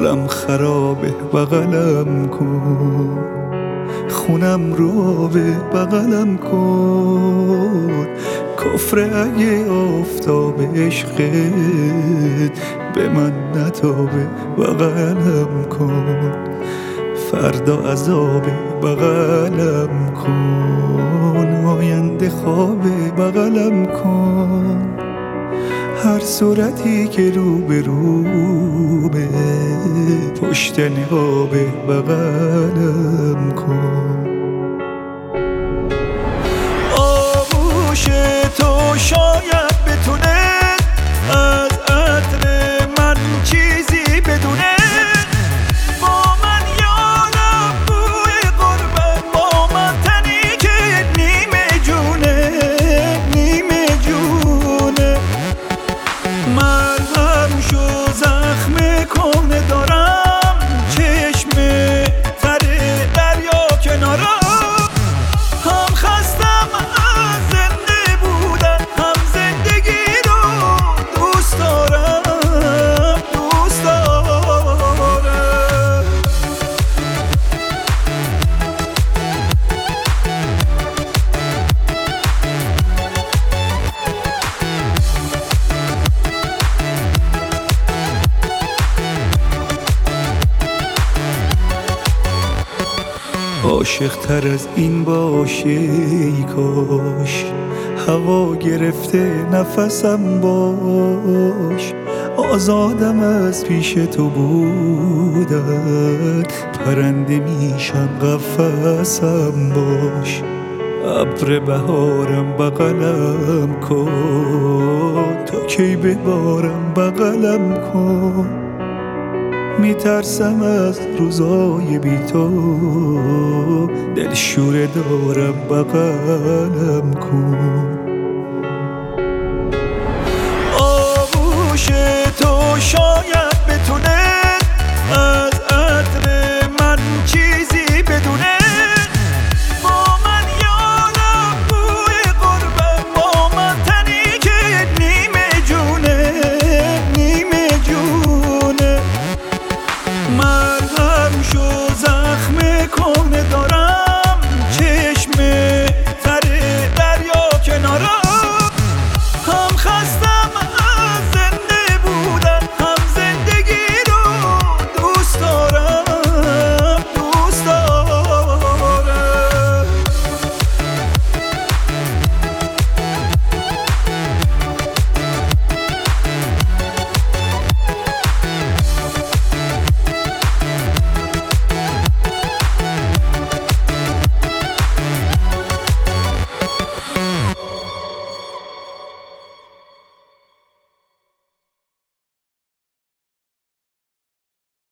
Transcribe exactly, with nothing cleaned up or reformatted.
حالم خرابه بغلم کن، خونم رو به بغلم کن. کفر اگه آفتاب عشقت به من نتابه بغلم کن، فردا عذاب بغلم کن، آینده خواب بغلم کن. هر صورتی که رو به رو به پشت نقاب بغلم کن. آغوش تو شاید بتونه از عطر من چیزی بدونه، با من یارم بوی قربت، با من تنی که نیمه جونه نیمه جونه. مرهم شو زخم کنه دارم، چشم تره دریا کنارم. هم خستم از زنده بودن، هم زندگی رو دوست دارم دوست دارم. عاشق تر از این باشه ای کاش، هوا گرفته نفسم باش. آزادم از پیش تو بودن، پرنده میشم قفسم باش. ابر بهارم بغلم کن، تا کی ببارم بغلم کن. میترسم از روزای بی تو، دلشوره دارم بغلم کن.